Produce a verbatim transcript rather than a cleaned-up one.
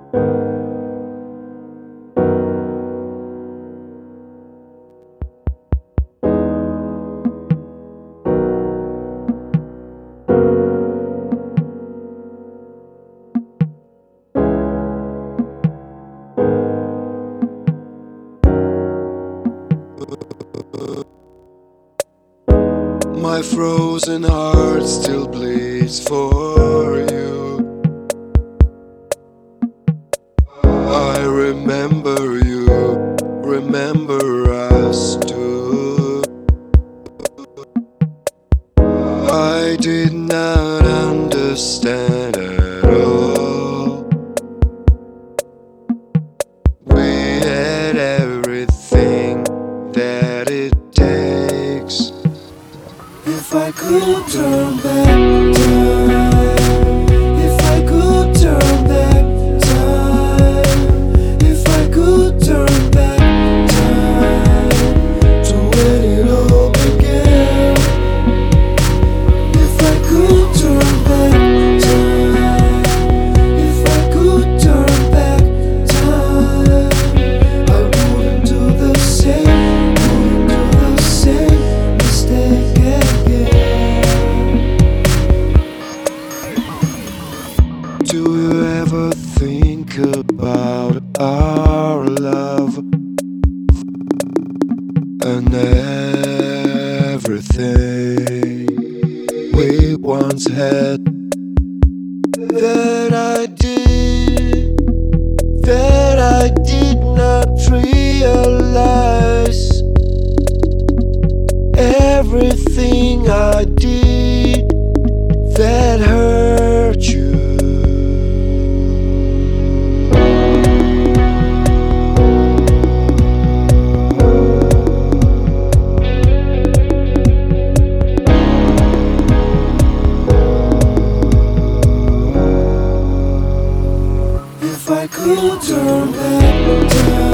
My frozen heart still bleeds for you. I remember you, remember us too. I did not understand at all. We had everything that it takes. If I could turn back time, if I could turn back time, if I could turn back time to when it all began. If I could turn back time, if I could turn back time, I wouldn't do the same, wouldn't do the same mistake. Do you ever think about our love and everything we once had? That I did, that I did not realize. Everything I did that hurt you. If I could turn back time.